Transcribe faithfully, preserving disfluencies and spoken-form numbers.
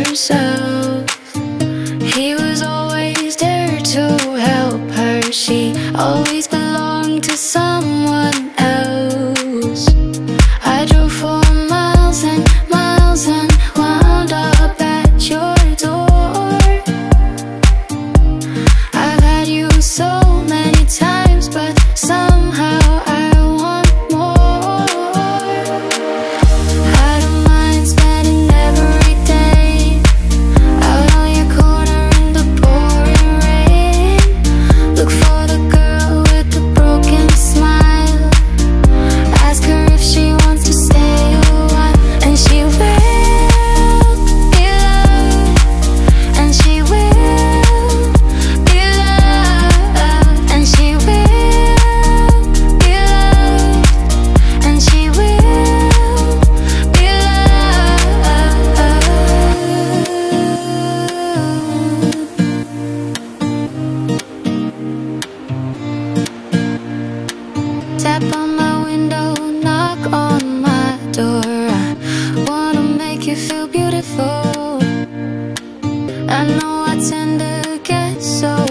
himself. He was always there to help her. She always belonged to someone else. I drove for miles and miles and wound up at your door. I've had you so many times, but somehow I want more. I don't mind spending every day out on your corner in the pouring rain. Look for the girl with the broken smile. Ask her if she wants to stay a while, and she will be loved, and she will be loved, and she will be loved, and she will be loved. Tap on my window, knock on my door. I wanna make you feel beautiful. I know I tend to get so